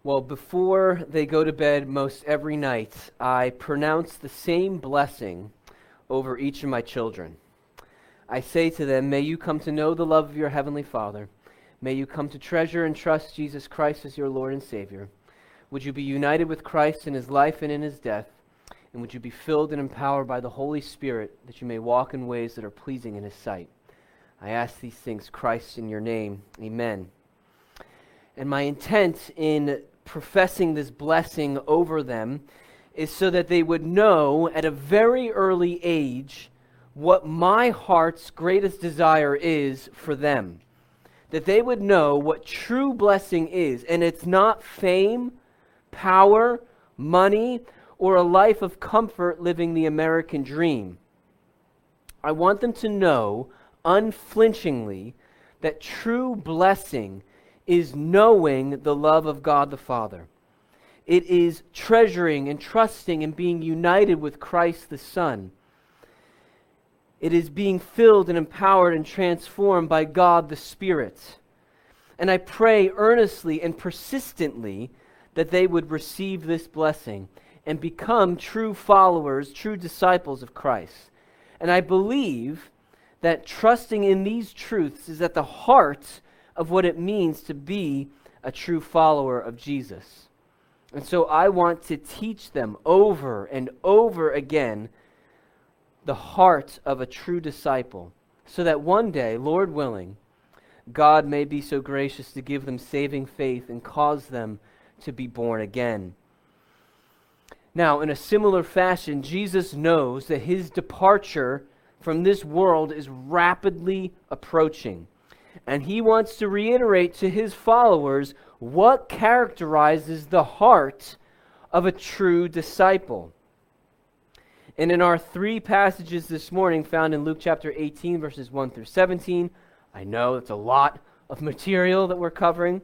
Well, before they go to bed most every night, I pronounce the same blessing over each of my children. I say to them, may you come to know the love of your Heavenly Father. May you come to treasure and trust Jesus Christ as your Lord and Savior. Would you be united with Christ in His life and in His death? And would you be filled and empowered by the Holy Spirit that you may walk in ways that are pleasing in His sight? I ask these things, Christ, in your name. Amen. And my intent in professing this blessing over them is so that they would know at a very early age what my heart's greatest desire is for them. That they would know what true blessing is. And it's not fame, power, money, or a life of comfort living the American dream. I want them to know unflinchingly that true blessing is knowing the love of God the Father. It is treasuring and trusting and being united with Christ the Son. It is being filled and empowered and transformed by God the Spirit. And I pray earnestly and persistently that they would receive this blessing and become true followers, true disciples of Christ. And I believe that trusting in these truths is at the heart of what it means to be a true follower of Jesus. And so I want to teach them over and over again the heart of a true disciple, so that one day, Lord willing, God may be so gracious to give them saving faith and cause them to be born again. Now, in a similar fashion, Jesus knows that His departure from this world is rapidly approaching. And He wants to reiterate to His followers what characterizes the heart of a true disciple. And in our three passages this morning found in Luke chapter 18, verses 1 through 17, I know it's a lot of material that we're covering,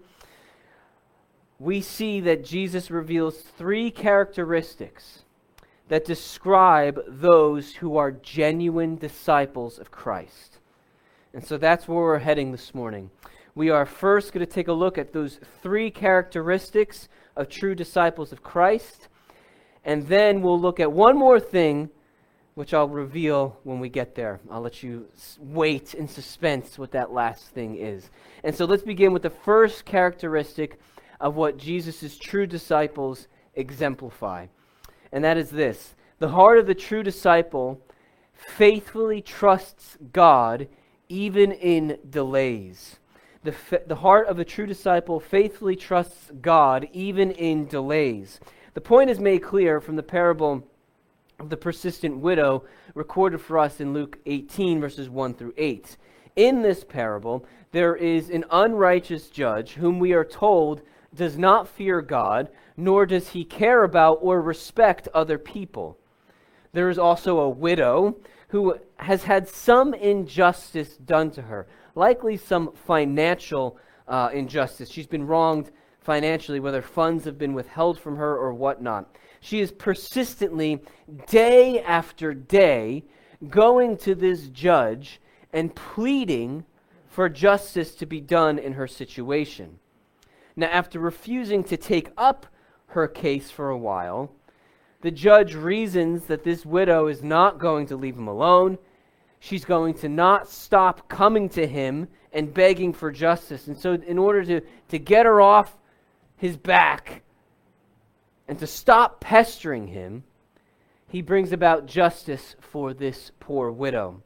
we see that Jesus reveals three characteristics that describe those who are genuine disciples of Christ. And so that's where we're heading this morning. We are first going to take a look at those three characteristics of true disciples of Christ. And then we'll look at one more thing, which I'll reveal when we get there. I'll let you wait in suspense what that last thing is. And so let's begin with the first characteristic of what Jesus' true disciples exemplify. And that is this: the heart of the true disciple faithfully trusts God even in delays. The heart of a true disciple faithfully trusts God even in delays. The point is made clear from the parable of the persistent widow recorded for us in Luke 18, verses 1 through 8. In this parable, there is an unrighteous judge whom we are told does not fear God, nor does he care about or respect other people. There is also a widow who has had some injustice done to her, likely some financial injustice. She's been wronged financially, whether funds have been withheld from her or whatnot. She is persistently, day after day, going to this judge and pleading for justice to be done in her situation. Now, after refusing to take up her case for a while, the judge reasons that this widow is not going to leave him alone. She's going to not stop coming to him and begging for justice. And so in order to get her off his back and to stop pestering him, he brings about justice for this poor widow.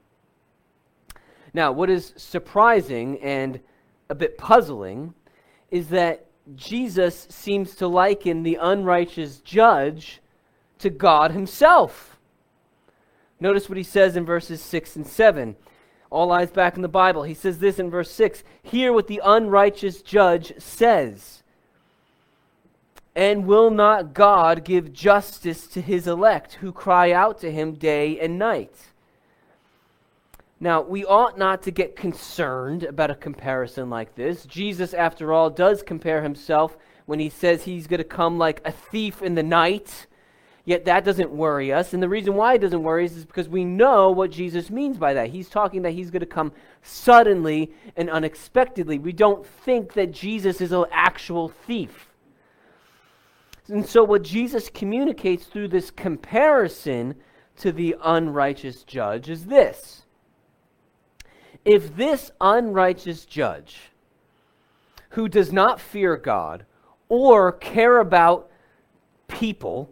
Now, what is surprising and a bit puzzling is that Jesus seems to liken the unrighteous judge to God Himself. Notice what He says in verses 6 and 7. All eyes back in the Bible. He says this in verse 6. Hear what the unrighteous judge says. And will not God give justice to His elect who cry out to Him day and night? Now, we ought not to get concerned about a comparison like this. Jesus, after all, does compare Himself when He says He's going to come like a thief in the night. Yet that doesn't worry us. And the reason why it doesn't worry us is because we know what Jesus means by that. He's talking that He's going to come suddenly and unexpectedly. We don't think that Jesus is an actual thief. And so what Jesus communicates through this comparison to the unrighteous judge is this. If this unrighteous judge, who does not fear God or care about people,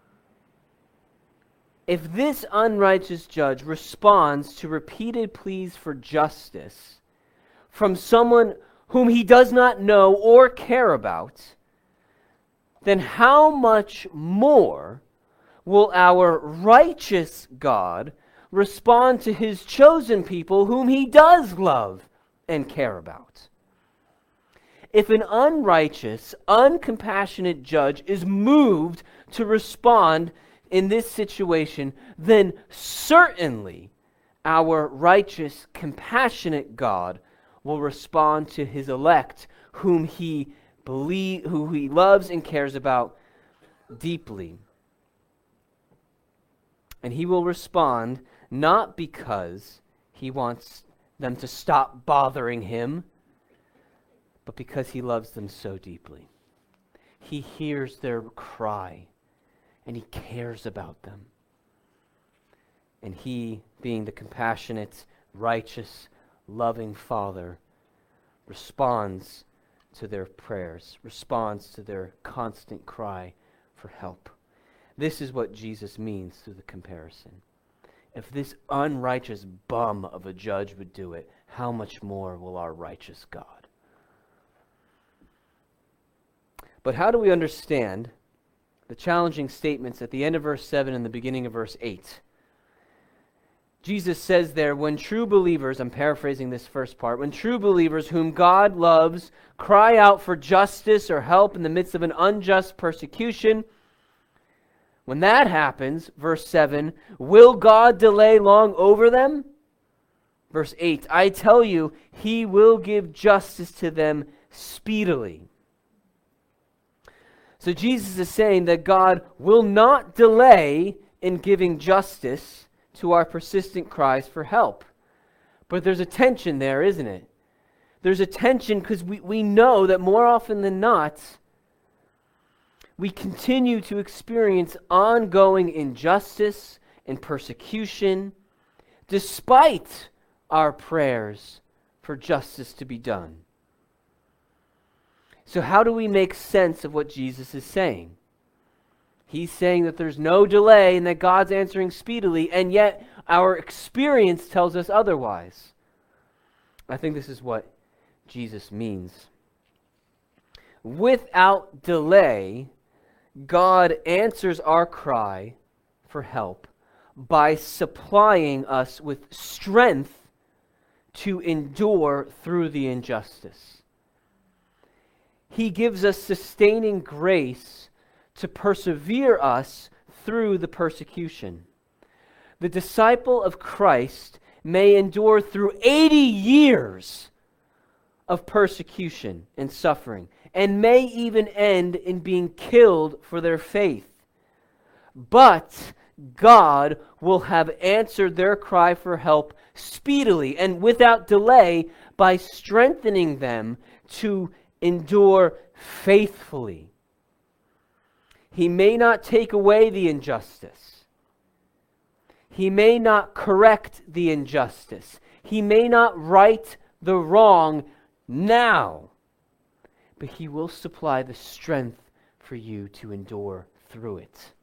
if this unrighteous judge responds to repeated pleas for justice from someone whom he does not know or care about, then how much more will our righteous God respond to his chosen people whom he does love and care about? If an unrighteous, uncompassionate judge is moved to respond in this situation, then certainly our righteous, compassionate God will respond to his elect, who he loves and cares about deeply. And he will respond not because he wants them to stop bothering him, but because he loves them so deeply. He hears their cry, and he cares about them. And he, being the compassionate, righteous, loving Father, responds to their prayers, responds to their constant cry for help. This is what Jesus means through the comparison. If this unrighteous bum of a judge would do it, how much more will our righteous God? But how do we understand the challenging statements at the end of verse 7 and the beginning of verse 8? Jesus says there, when true believers, I'm paraphrasing this first part, when true believers whom God loves cry out for justice or help in the midst of an unjust persecution, when that happens, verse 7, will God delay long over them? Verse 8, I tell you, he will give justice to them speedily. So Jesus is saying that God will not delay in giving justice to our persistent cries for help. But there's a tension there, isn't it? There's a tension because we know that more often than not, we continue to experience ongoing injustice and persecution despite our prayers for justice to be done. So how do we make sense of what Jesus is saying? He's saying that there's no delay and that God's answering speedily, and yet our experience tells us otherwise. I think this is what Jesus means. Without delay, God answers our cry for help by supplying us with strength to endure through the injustice. He gives us sustaining grace to persevere us through the persecution. The disciple of Christ may endure through 80 years of persecution and suffering, and may even end in being killed for their faith. But God will have answered their cry for help speedily and without delay by strengthening them to endure faithfully. He may not take away the injustice. He may not correct the injustice. He may not right the wrong now. But he will supply the strength for you to endure through it.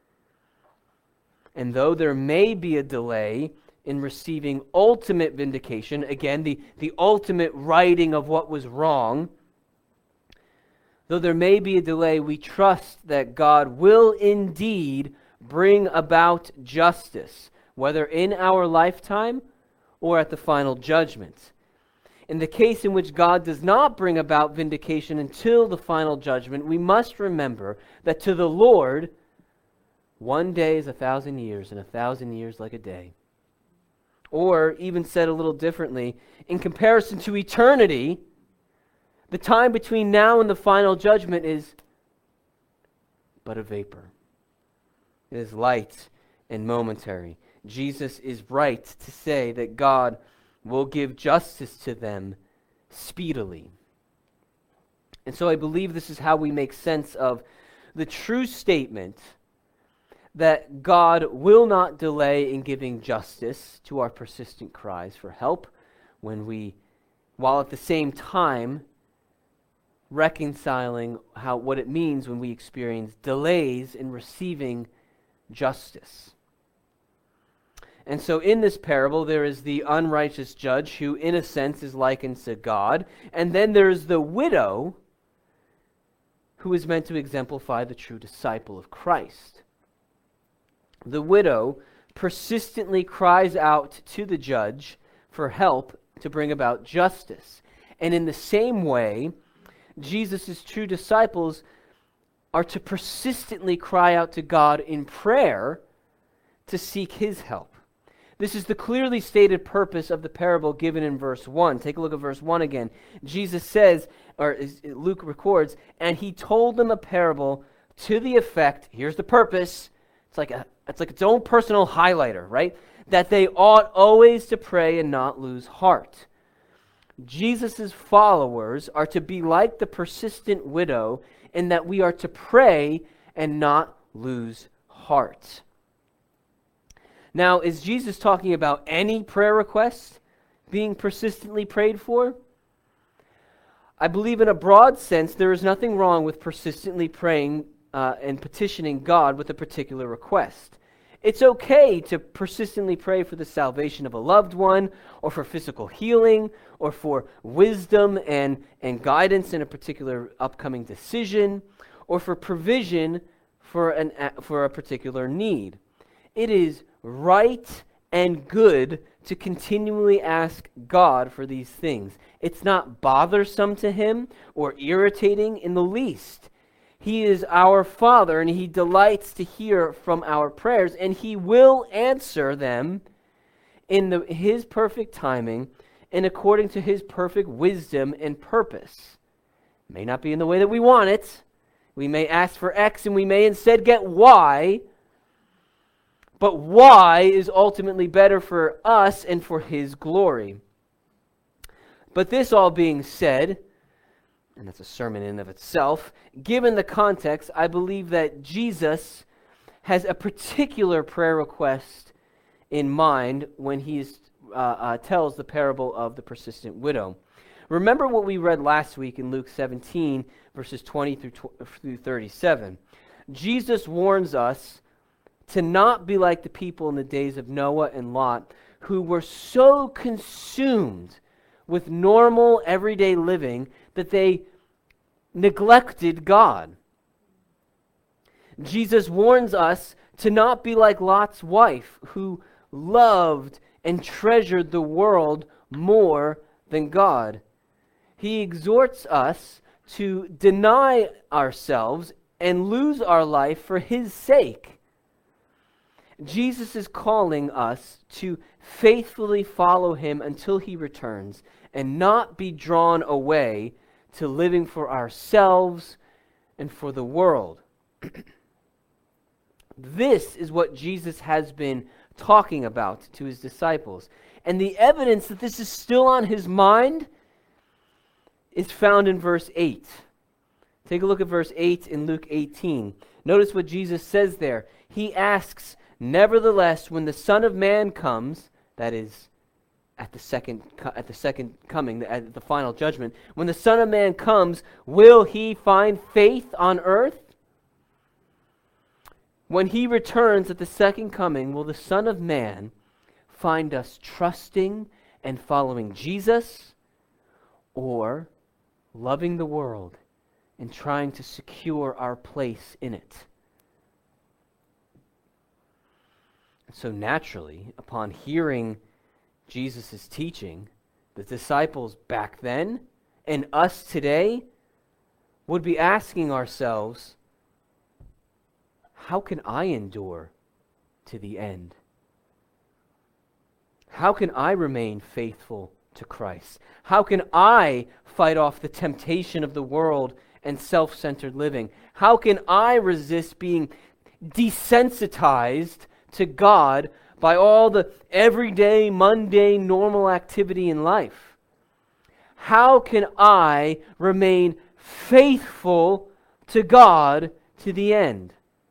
And though there may be a delay in receiving ultimate vindication, again, the ultimate righting of what was wrong, though there may be a delay, we trust that God will indeed bring about justice, whether in our lifetime or at the final judgment. In the case in which God does not bring about vindication until the final judgment, we must remember that to the Lord, one day is 1,000 years, and 1,000 years like a day. Or, even said a little differently, in comparison to eternity, the time between now and the final judgment is but a vapor. It is light and momentary. Jesus is right to say that God will give justice to them speedily. And so I believe this is how we make sense of the true statement that God will not delay in giving justice to our persistent cries for help while at the same time reconciling what it means when we experience delays in receiving justice. And so in this parable, there is the unrighteous judge who, in a sense, is likened to God. And then there's the widow who is meant to exemplify the true disciple of Christ. The widow persistently cries out to the judge for help to bring about justice. And in the same way, Jesus' true disciples are to persistently cry out to God in prayer to seek his help. This is the clearly stated purpose of the parable given in verse 1. Take a look at verse 1 again. Jesus says, or Luke records, and he told them a parable to the effect, here's the purpose, it's like its own personal highlighter, right? That they ought always to pray and not lose heart. Jesus' followers are to be like the persistent widow in that we are to pray and not lose heart. Now, is Jesus talking about any prayer request being persistently prayed for? I believe in a broad sense there is nothing wrong with persistently praying and petitioning God with a particular request. It's okay to persistently pray for the salvation of a loved one, or for physical healing, or for wisdom and guidance in a particular upcoming decision, or for provision for a particular need. It is right and good to continually ask God for these things. It's not bothersome to him or irritating in the least. He is our Father, and he delights to hear from our prayers, and he will answer them in his perfect timing and according to his perfect wisdom and purpose. It may not be in the way that we want it. We may ask for X and we may instead get Y, but Y is ultimately better for us and for his glory. But this all being said, and that's a sermon in and of itself, given the context, I believe that Jesus has a particular prayer request in mind when he tells the parable of the persistent widow. Remember what we read last week in Luke 17, verses 20 through 37. Jesus warns us to not be like the people in the days of Noah and Lot, who were so consumed with normal, everyday living that they neglected God. Jesus warns us to not be like Lot's wife, who loved and treasured the world more than God. He exhorts us to deny ourselves and lose our life for his sake. Jesus is calling us to faithfully follow him until he returns and not be drawn away to living for ourselves and for the world. This is what Jesus has been talking about to his disciples. And the evidence that this is still on his mind is found in verse 8. Take a look at verse 8 in Luke 18. Notice what Jesus says there. He asks, "Nevertheless, when the Son of Man comes," that is, at the second coming, at the final judgment, "when the Son of Man comes, will he find faith on earth? When he returns at the second coming, will the Son of Man find us trusting and following Jesus, or loving the world and trying to secure our place in it?" So naturally, upon hearing Jesus' teaching, the disciples back then and us today would be asking ourselves, how can I endure to the end? How can I remain faithful to Christ? How can I fight off the temptation of the world and self-centered living? How can I resist being desensitized to God by all the everyday, mundane, normal activity in life? How can I remain faithful to God to the end?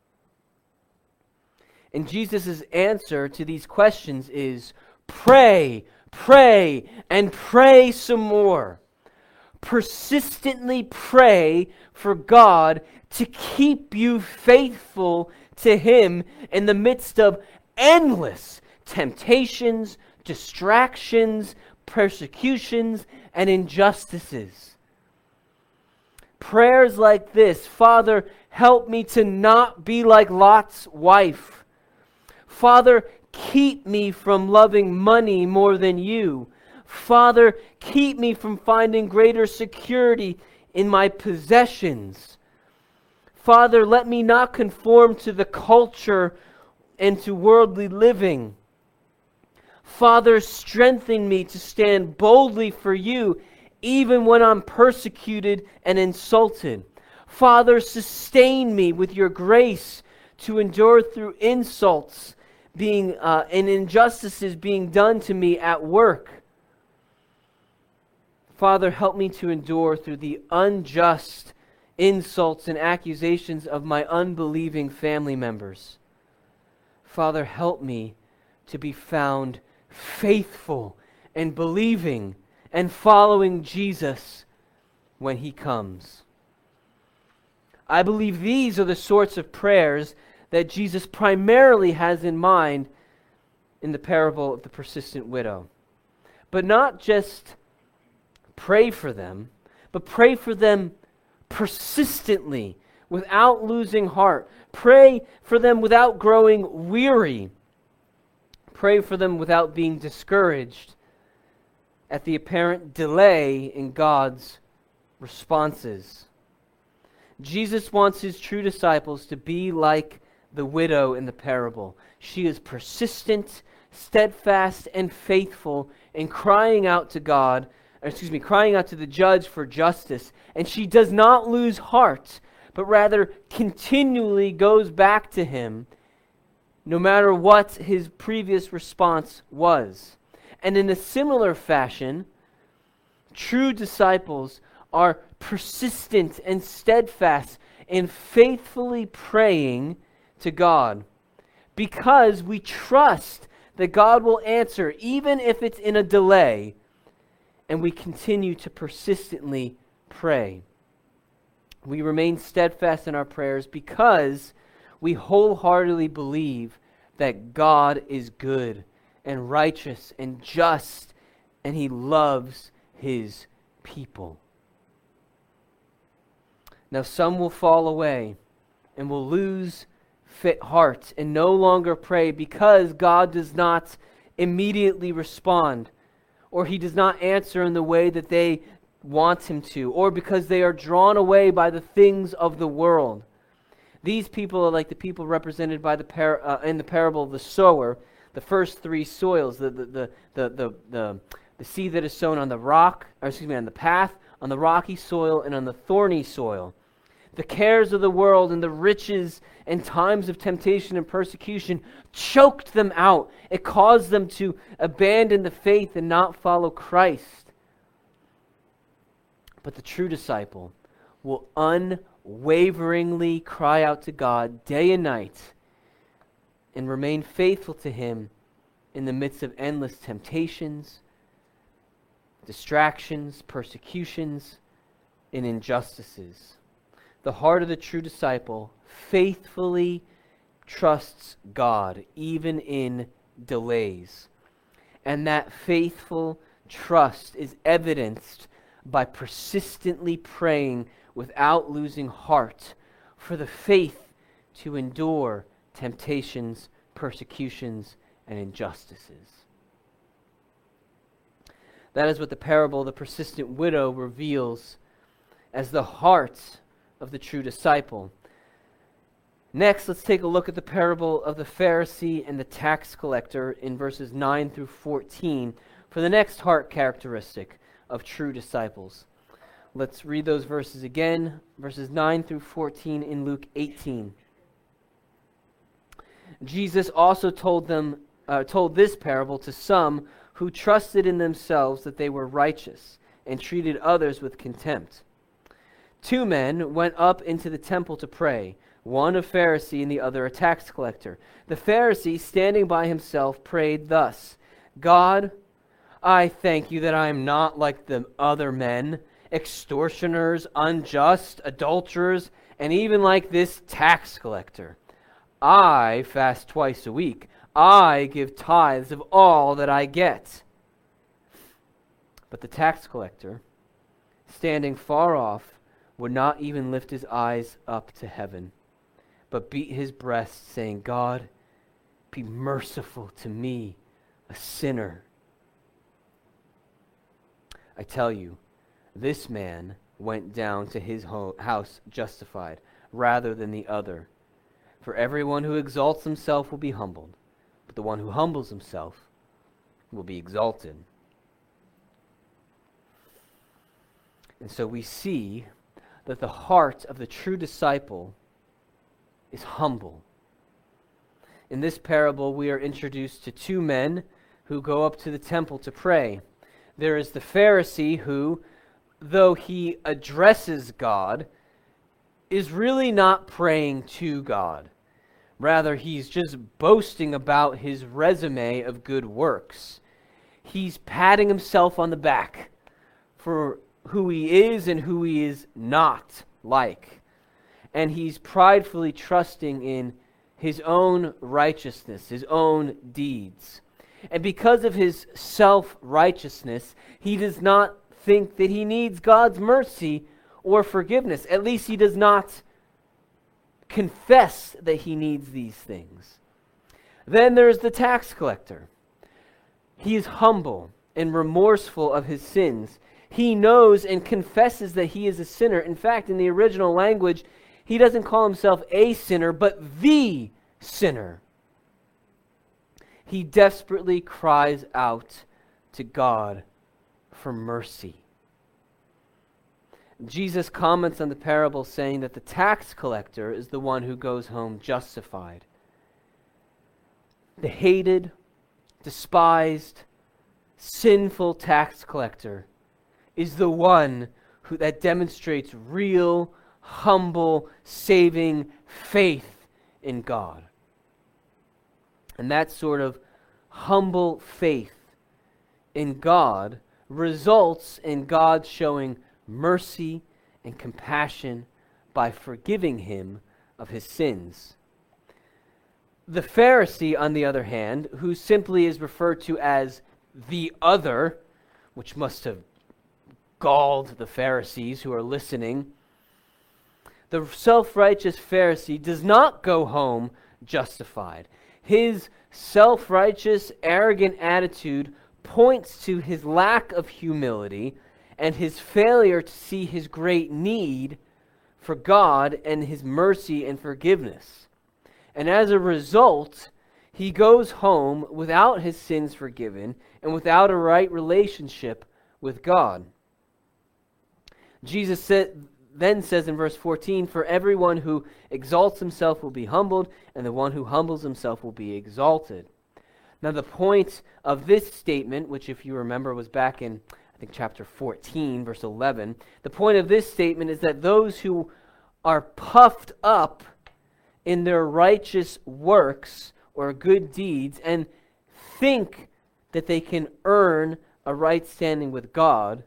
And Jesus' answer to these questions is pray, pray, and pray some more. Persistently pray for God to keep you faithful to Him in the midst of endless temptations, distractions, persecutions, and injustices. Prayers like this: Father, help me to not be like Lot's wife. Father, keep me from loving money more than you. Father, keep me from finding greater security in my possessions. Father, let me not conform to the culture and to worldly living. Father, strengthen me to stand boldly for you, even when I'm persecuted and insulted. Father, sustain me with your grace to endure through insults and injustices being done to me at work. Father, help me to endure through the unjust insults and accusations of my unbelieving family members. Father, help me to be found faithful and believing and following Jesus when He comes. I believe these are the sorts of prayers that Jesus primarily has in mind in the parable of the persistent widow. But not just pray for them, but pray for them persistently, without losing heart. Pray for them without growing weary. Pray for them without being discouraged at the apparent delay in God's responses. Jesus wants His true disciples to be like the widow in the parable. She is persistent, steadfast, and faithful in crying out to God, crying out to the judge for justice. And she does not lose heart, but rather continually goes back to Him, no matter what his previous response was. And in a similar fashion, true disciples are persistent and steadfast in faithfully praying to God, because we trust that God will answer, even if it's in a delay, and we continue to persistently pray. We remain steadfast in our prayers because we wholeheartedly believe that God is good and righteous and just, and He loves His people. Now some will fall away and will lose fit heart and no longer pray because God does not immediately respond, or He does not answer in the way that they want Him to, or because they are drawn away by the things of the world. These people are like the people represented by in the parable of the sower, the first three soils, the seed that is sown on the on the path, on the rocky soil, and on the thorny soil. The cares of the world and the riches and times of temptation and persecution choked them out. It caused them to abandon the faith and not follow Christ. But the true disciple will unwaveringly cry out to God day and night and remain faithful to Him in the midst of endless temptations, distractions, persecutions, and injustices. The heart of the true disciple faithfully trusts God, even in delays. And that faithful trust is evidenced by persistently praying without losing heart for the faith to endure temptations, persecutions, and injustices. That is what the parable of the persistent widow reveals as the heart of the true disciple. Next, let's take a look at the parable of the Pharisee and the tax collector in verses 9 through 14 for the next heart characteristic of true disciples. Let's read those verses again, verses 9 through 14 in Luke 18. Jesus also told this parable to some who trusted in themselves that they were righteous and treated others with contempt. 2 men went up into the temple to pray, one a Pharisee and the other a tax collector. The Pharisee, standing by himself, prayed thus, God, I thank you that I am not like the other men, extortioners, unjust, adulterers, and even like this tax collector. I fast twice a week. I give tithes of all that I get. But the tax collector, standing far off, would not even lift his eyes up to heaven, but beat his breast, saying, God, be merciful to me, a sinner. I tell you, this man went down to his house justified, rather than the other. For everyone who exalts himself will be humbled, but the one who humbles himself will be exalted. And so we see that the heart of the true disciple is humble. In this parable, we are introduced to two men who go up to the temple to pray. There is the Pharisee who, though he addresses God, is really not praying to God. Rather, he's just boasting about his resume of good works. He's patting himself on the back for who he is and who he is not like. And he's pridefully trusting in his own righteousness, his own deeds. And because of his self-righteousness, he does not think that he needs God's mercy or forgiveness. At least he does not confess that he needs these things. Then there's the tax collector. He is humble and remorseful of his sins. He knows and confesses that he is a sinner. In fact, in the original language, he doesn't call himself a sinner, but the sinner. He desperately cries out to God for mercy. Jesus comments on the parable saying that the tax collector is the one who goes home justified. The hated, despised, sinful tax collector is the one that demonstrates real, humble, saving faith in God. And that sort of humble faith in God results in God showing mercy and compassion by forgiving him of his sins. The Pharisee, on the other hand, who simply is referred to as the other, which must have galled the Pharisees who are listening, the self-righteous Pharisee does not go home justified. His self-righteous, arrogant attitude points to his lack of humility and his failure to see his great need for God and his mercy and forgiveness. And as a result, he goes home without his sins forgiven and without a right relationship with God. Jesus then says in verse 14, for everyone who exalts himself will be humbled, and the one who humbles himself will be exalted. Now the point of this statement, which if you remember was back in, I think, chapter 14, verse 11, the point of this statement is that those who are puffed up in their righteous works or good deeds and think that they can earn a right standing with God,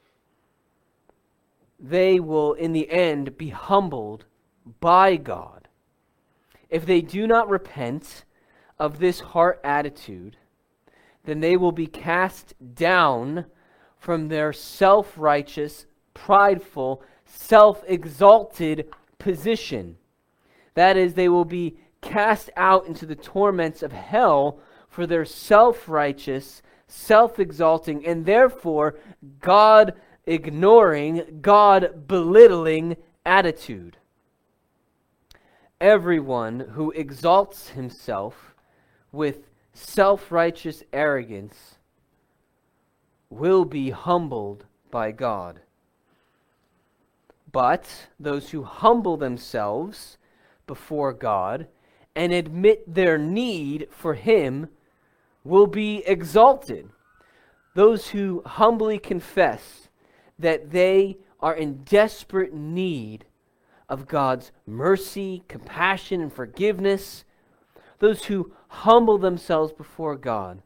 they will in the end be humbled by God. If they do not repent of this heart attitude, then they will be cast down from their self-righteous, prideful, self-exalted position. That is, they will be cast out into the torments of hell for their self-righteous, self-exalting, and therefore God-ignoring, God-belittling attitude. Everyone who exalts himself with self-righteous arrogance will be humbled by God. But those who humble themselves before God and admit their need for Him will be exalted. Those who humbly confess that they are in desperate need of God's mercy, compassion, and forgiveness, those who humble themselves before God,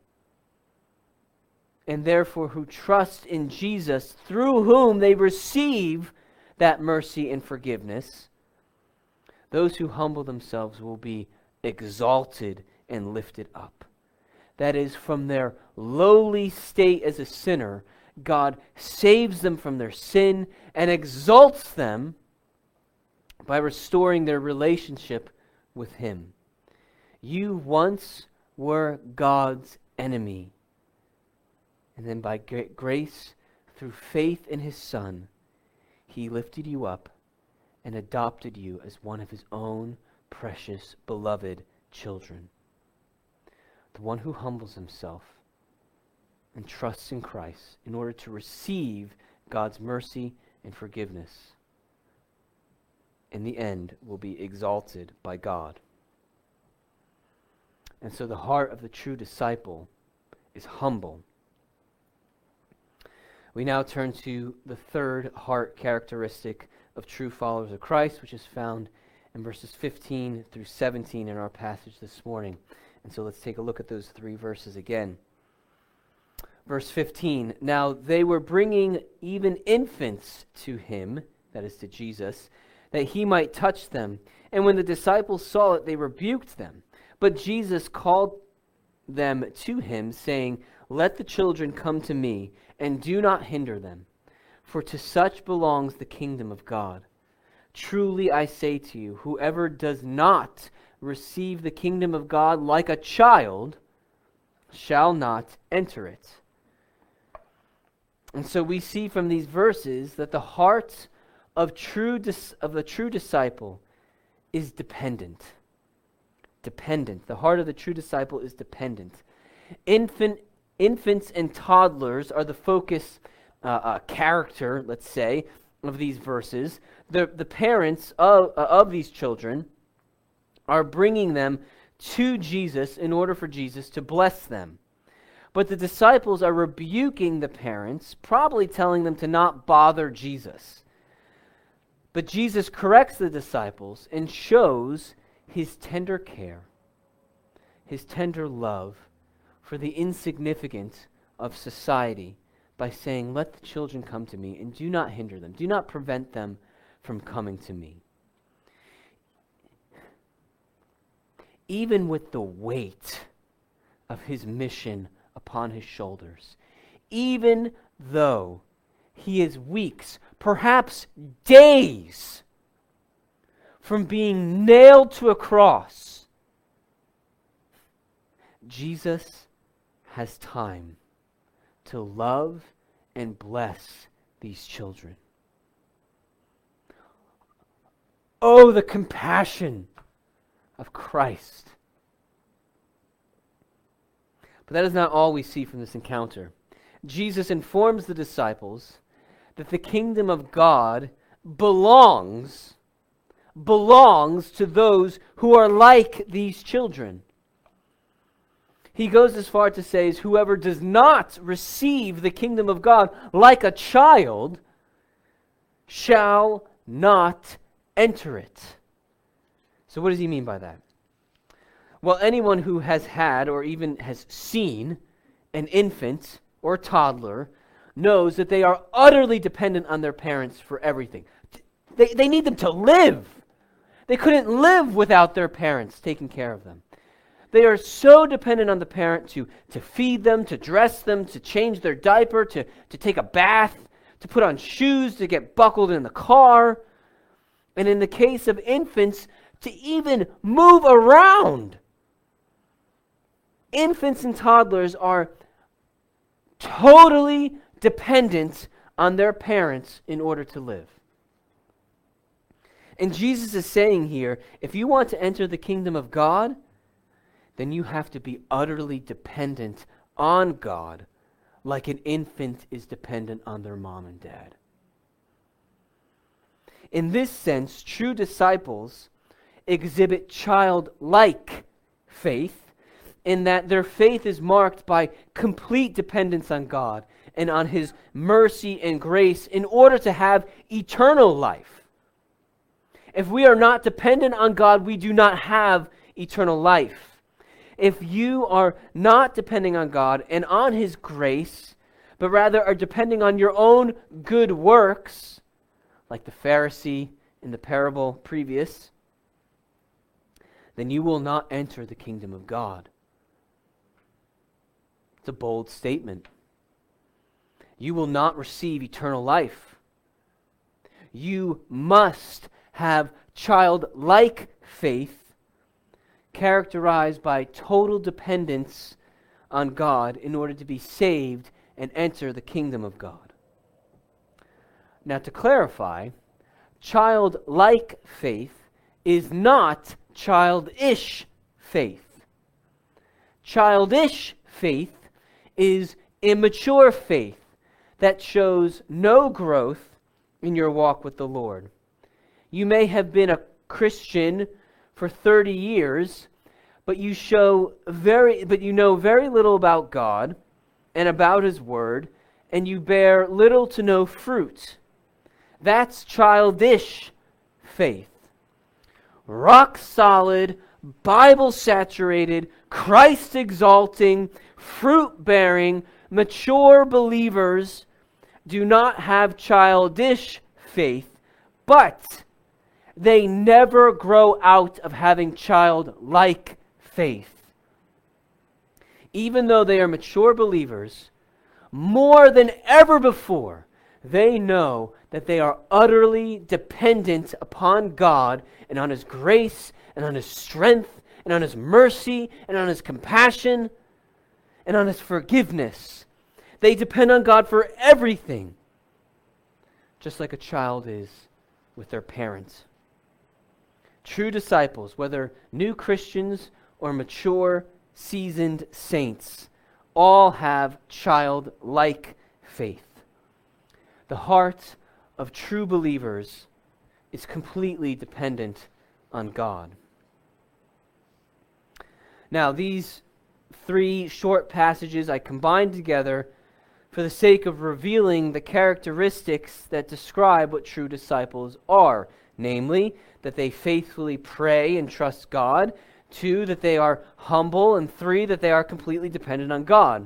and therefore who trust in Jesus, through whom they receive that mercy and forgiveness, those who humble themselves will be exalted and lifted up. That is, from their lowly state as a sinner, God saves them from their sin and exalts them by restoring their relationship with Him. You once were God's enemy. And then by grace, through faith in His Son, He lifted you up and adopted you as one of His own precious, beloved children. The one who humbles himself and trusts in Christ in order to receive God's mercy and forgiveness, in the end will be exalted by God. And so the heart of the true disciple is humble. We now turn to the third heart characteristic of true followers of Christ, which is found in verses 15 through 17 in our passage this morning. And so let's take a look at those three verses again. Verse 15, now they were bringing even infants to Him, that is to Jesus, that He might touch them. And when the disciples saw it, they rebuked them. But Jesus called them to Him, saying, let the children come to me, and do not hinder them, for to such belongs the kingdom of God. Truly I say to you, whoever does not receive the kingdom of God like a child shall not enter it. And so we see from these verses that the heart of the true disciple is dependent. Dependent. The heart of the true disciple is dependent. Infants and toddlers are the focus character, let's say, of these verses. The parents of these children are bringing them to Jesus in order for Jesus to bless them. But the disciples are rebuking the parents, probably telling them to not bother Jesus. But Jesus corrects the disciples and shows His tender care, His tender love for the insignificant of society by saying, let the children come to me and do not hinder them. Do not prevent them from coming to me. Even with the weight of His mission upon His shoulders, even though He is weeks, perhaps days, from being nailed to a cross, Jesus has time to love and bless these children. Oh, the compassion of Christ. But that is not all we see from this encounter. Jesus informs the disciples that the kingdom of God belongs to those who are like these children. He goes as far to say, whoever does not receive the kingdom of God like a child shall not enter it. So what does he mean by that? Well, anyone who has had or even has seen an infant or toddler knows that they are utterly dependent on their parents for everything. They need them to live. They couldn't live without their parents taking care of them. They are so dependent on the parent to feed them, to dress them, to change their diaper, to take a bath, to put on shoes, to get buckled in the car. And in the case of infants, to even move around. Infants and toddlers are totally dependent on their parents in order to live. And Jesus is saying here, if you want to enter the kingdom of God, then you have to be utterly dependent on God, like an infant is dependent on their mom and dad. In this sense, true disciples exhibit childlike faith, in that their faith is marked by complete dependence on God and on His mercy and grace in order to have eternal life. If we are not dependent on God, we do not have eternal life. If you are not depending on God and on His grace, but rather are depending on your own good works, like the Pharisee in the parable previous, then you will not enter the kingdom of God. It's a bold statement. You will not receive eternal life. You must have childlike faith characterized by total dependence on God in order to be saved and enter the kingdom of God. Now, to clarify, childlike faith is not childish faith. Childish faith is immature faith that shows no growth in your walk with the Lord. You may have been a Christian for 30 years, but you know very little about God and about His Word, and you bear little to no fruit. That's childish faith. Rock solid, Bible saturated, Christ exalting, fruit bearing, mature believers do not have childish faith, but they never grow out of having childlike faith. Even though they are mature believers, more than ever before, they know that they are utterly dependent upon God and on His grace and on His strength and on His mercy and on His compassion and on His forgiveness. They depend on God for everything, just like a child is with their parents. True disciples, whether new Christians or mature, seasoned saints, all have childlike faith. The heart of true believers is completely dependent on God. Now, these three short passages I combined together for the sake of revealing the characteristics that describe what true disciples are. Namely, that they faithfully pray and trust God. 2, that they are humble. And 3, that they are completely dependent on God.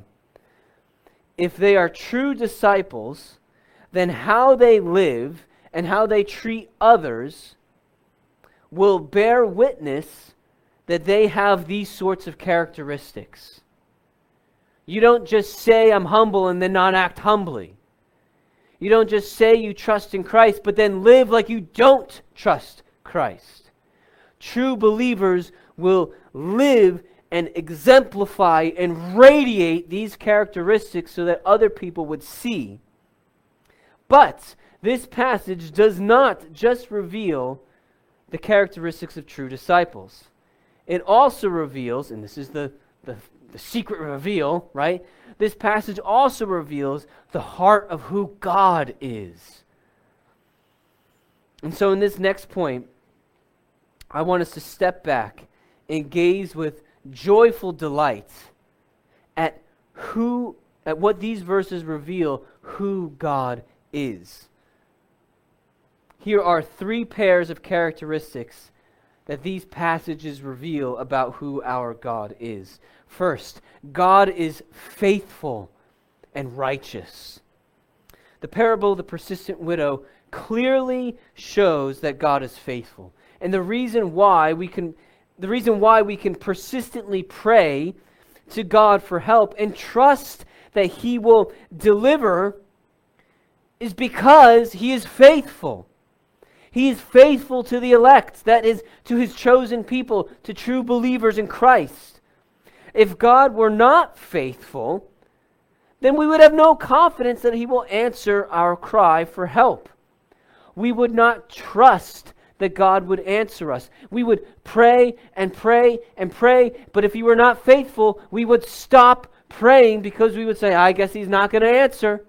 If they are true disciples, then how they live and how they treat others will bear witness that they have these sorts of characteristics. You don't just say, I'm humble, and then not act humbly. You don't just say you trust in Christ, but then live like you don't trust Christ. True believers will live and exemplify and radiate these characteristics so that other people would see. But this passage does not just reveal the characteristics of true disciples. It also reveals, and this is the secret reveal, right? This passage also reveals the heart of who God is. And so in this next point, I want us to step back and gaze with joyful delight at what these verses reveal who God is. Here are 3 pairs of characteristics that these passages reveal about who our God is. First, God is faithful and righteous. The parable of the persistent widow clearly shows that God is faithful. And the reason why we can persistently pray to God for help and trust that He will deliver is because He is faithful. He is faithful to the elect, that is, to His chosen people, to true believers in Christ. If God were not faithful, then we would have no confidence that He will answer our cry for help. We would not trust that God would answer us. We would pray and pray and pray, but if He were not faithful, we would stop praying because we would say, I guess He's not going to answer.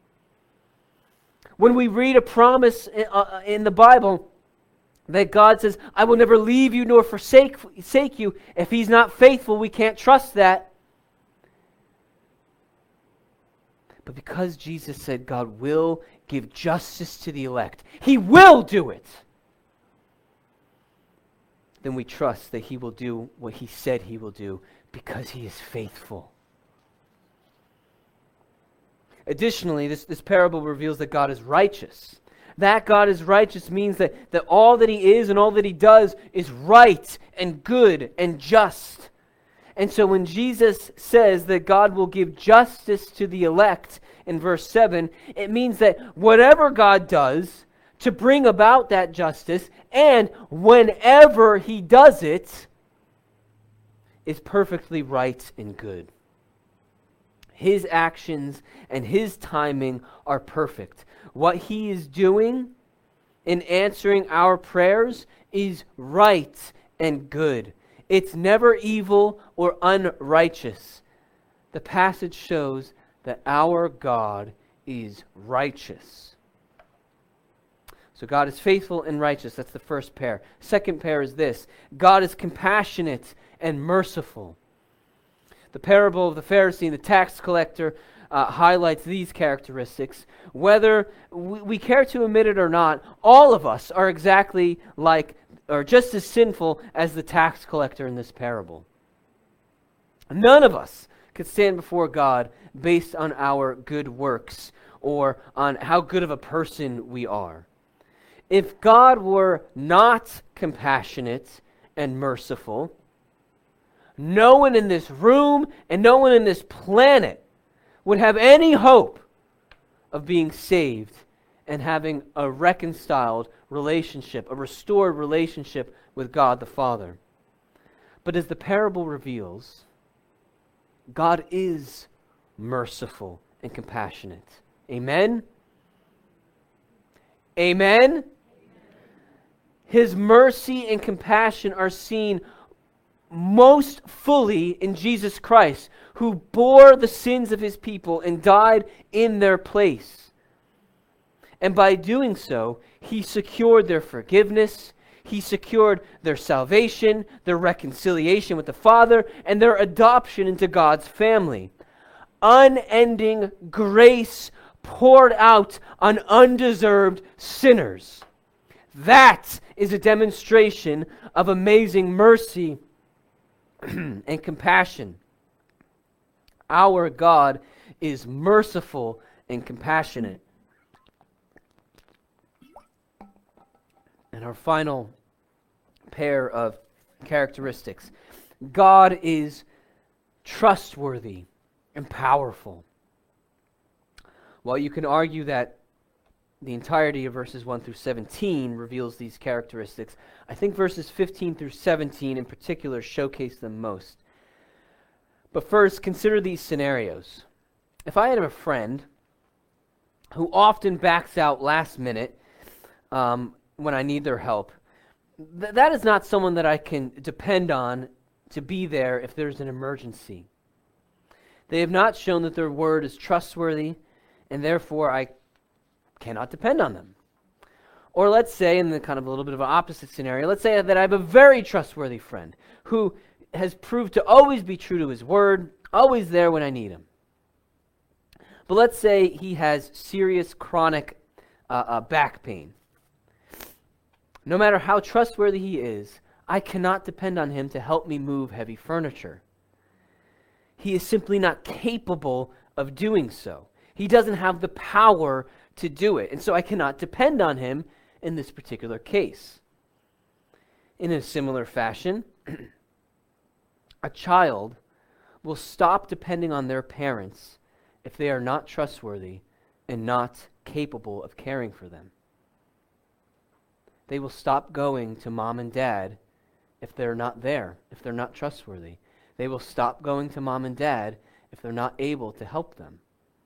When we read a promise in the Bible that God says, I will never leave you nor forsake you, if He's not faithful, we can't trust that. But because Jesus said God will give justice to the elect, He will do it. then we trust that he will do what he said he will do because he is faithful. Additionally, this parable reveals that God is righteous. That God is righteous means that all that he is and all that he does is right and good and just. And so when Jesus says that God will give justice to the elect in verse 7, it means that whatever God does to bring about that justice, and whenever he does it, is perfectly right and good. His actions and his timing are perfect. What he is doing in answering our prayers is right and good. It's never evil or unrighteous. The passage shows that our God is righteous. So God is faithful and righteous. That's the first pair. Second pair is this: God is compassionate and merciful. The parable of the Pharisee and the tax collector highlights these characteristics. Whether we care to admit it or not, all of us are exactly like, or just as sinful as the tax collector in this parable. None of us could stand before God based on our good works or on how good of a person we are. If God were not compassionate and merciful, no one in this room and no one in this planet would have any hope of being saved and having a reconciled relationship, a restored relationship with God the Father. But as the parable reveals, God is merciful and compassionate. Amen? Amen? His mercy and compassion are seen most fully in Jesus Christ, who bore the sins of his people and died in their place. And by doing so, he secured their forgiveness, he secured their salvation, their reconciliation with the Father, and their adoption into God's family. Unending grace poured out on undeserved sinners. That is a demonstration of amazing mercy and compassion. Our God is merciful and compassionate. And our final pair of characteristics: God is trustworthy and powerful. While you can argue that the entirety of verses 1 through 17 reveals these characteristics, I think verses 15 through 17 in particular showcase them most. But first, consider these scenarios. If I had a friend who often backs out last minute when I need their help, that is not someone that I can depend on to be there if there's an emergency. They have not shown that their word is trustworthy, and therefore I cannot depend on them. Or let's say, in the kind of a little bit of an opposite scenario, let's say that I have a very trustworthy friend who has proved to always be true to his word, always there when I need him. But let's say he has serious chronic back pain. No matter how trustworthy he is, I cannot depend on him to help me move heavy furniture. He is simply not capable of doing so. He doesn't have the power to do it, and so I cannot depend on him in this particular case. In a similar fashion, a child will stop depending on their parents if they are not trustworthy and not capable of caring for them. They will stop going to mom and dad if they're not there, if they're not trustworthy. They will stop going to mom and dad if they're not able to help them.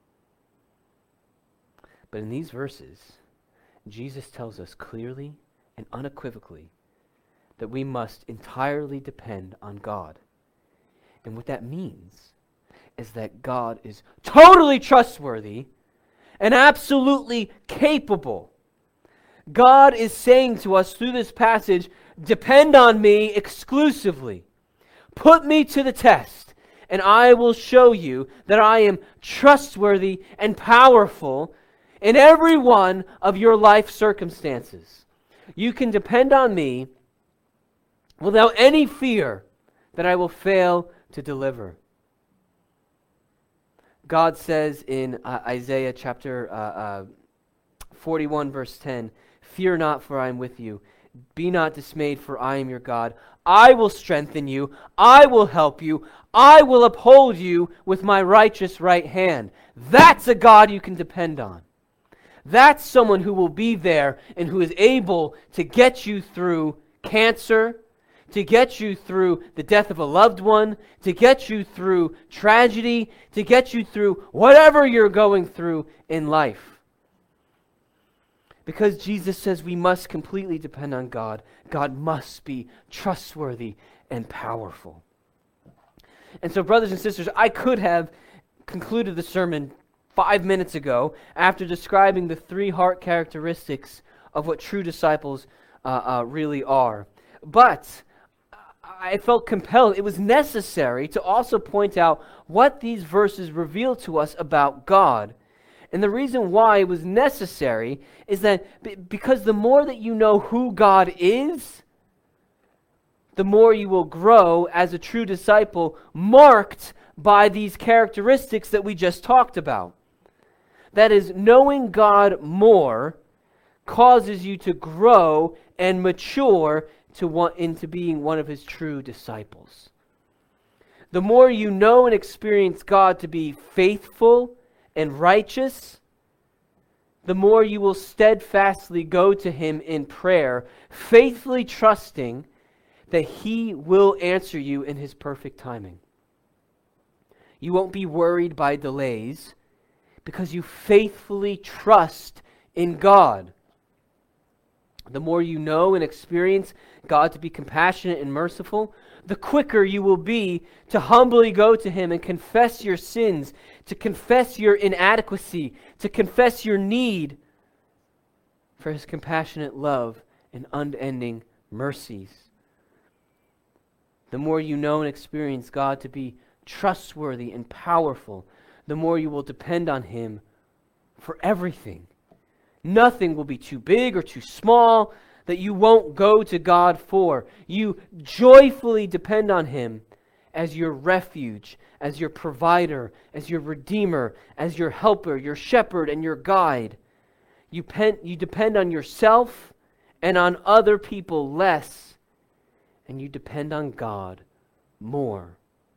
But in these verses, Jesus tells us clearly and unequivocally that we must entirely depend on God. And what that means is that God is totally trustworthy and absolutely capable. God is saying to us through this passage, depend on me exclusively. Put me to the test, and I will show you that I am trustworthy and powerful in every one of your life circumstances. You can depend on me without any fear that I will fail to deliver. God says in Isaiah chapter 41, verse 10, "Fear not, for I am with you. Be not dismayed, for I am your God. I will strengthen you. I will help you. I will uphold you with my righteous right hand." That's a God you can depend on. That's someone who will be there and who is able to get you through cancer, to get you through the death of a loved one, to get you through tragedy, to get you through whatever you're going through in life. Because Jesus says we must completely depend on God, God must be trustworthy and powerful. And so, brothers and sisters, I could have concluded the sermon 5 minutes ago after describing the 3 heart characteristics of what true disciples really are. But I felt compelled, it was necessary to also point out what these verses reveal to us about God. And the reason why it was necessary is that because the more that you know who God is, the more you will grow as a true disciple, marked by these characteristics that we just talked about. That is, knowing God more causes you to grow and mature into being one of His true disciples. The more you know and experience God to be faithful and righteous, the more you will steadfastly go to Him in prayer, faithfully trusting that He will answer you in His perfect timing. You won't be worried by delays because you faithfully trust in God. The more you know and experience God to be compassionate and merciful, the quicker you will be to humbly go to Him and confess your sins, to confess your inadequacy, to confess your need for His compassionate love and unending mercies. The more you know and experience God to be trustworthy and powerful, the more you will depend on Him for everything. Nothing will be too big or too small that you won't go to God for. You joyfully depend on Him as your refuge, as your provider, as your redeemer, as your helper, your shepherd, and your guide. You depend on yourself and on other people less, and you depend on God more.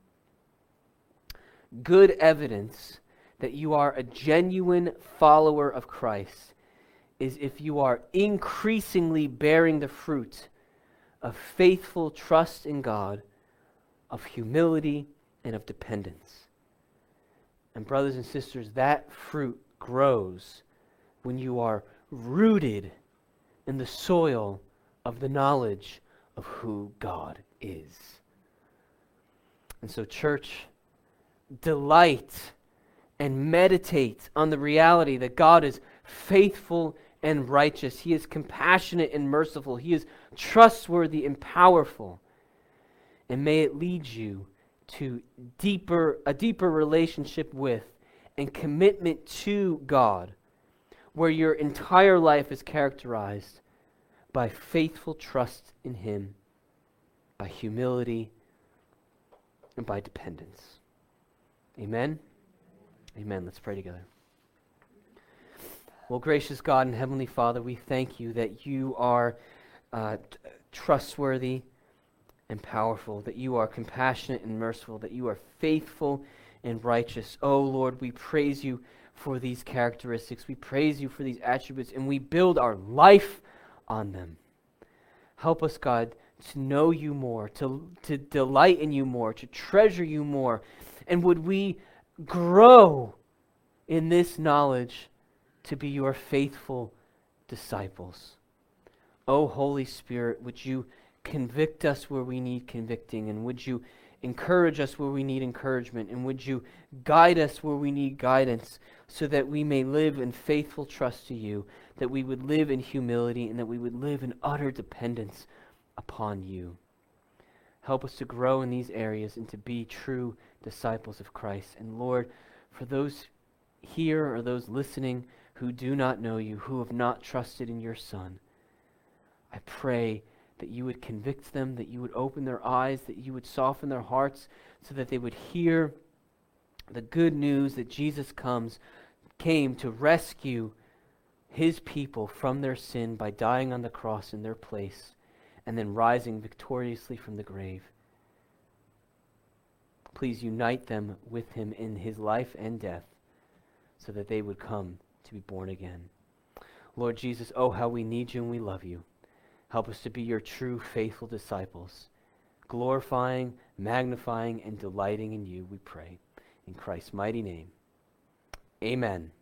Good evidence that you are a genuine follower of Christ is if you are increasingly bearing the fruit of faithful trust in God, of humility, and of dependence. And brothers and sisters, that fruit grows when you are rooted in the soil of the knowledge of who God is. And so, church, delight and meditate on the reality that God is faithful and righteous. He is compassionate and merciful. He is trustworthy and powerful. And may it lead you to a deeper relationship with and commitment to God, where your entire life is characterized by faithful trust in Him, by humility, and by dependence. Amen? Amen. Let's pray together. Well, gracious God and Heavenly Father, we thank You that You are trustworthy and powerful, that You are compassionate and merciful, that You are faithful and righteous. Oh Lord, we praise You for these characteristics. We praise You for these attributes, and we build our life on them. Help us, God, to know You more, to delight in You more, to treasure You more. And would we grow in this knowledge to be Your faithful disciples. Oh, Holy Spirit, would You convict us where we need convicting, and would You encourage us where we need encouragement, and would You guide us where we need guidance, so that we may live in faithful trust to You, that we would live in humility, and that we would live in utter dependence upon You. Help us to grow in these areas and to be true disciples of Christ. And Lord, for those here or those listening who do not know You, who have not trusted in Your Son, I pray that you would convict them, that you would open their eyes, that you would soften their hearts so that they would hear the good news that Jesus came to rescue his people from their sin by dying on the cross in their place and then rising victoriously from the grave. Please unite them with him in his life and death so that they would come to be born again. Lord Jesus, oh, how we need you and we love you. Help us to be your true, faithful disciples, glorifying, magnifying, and delighting in you, we pray. In Christ's mighty name, amen.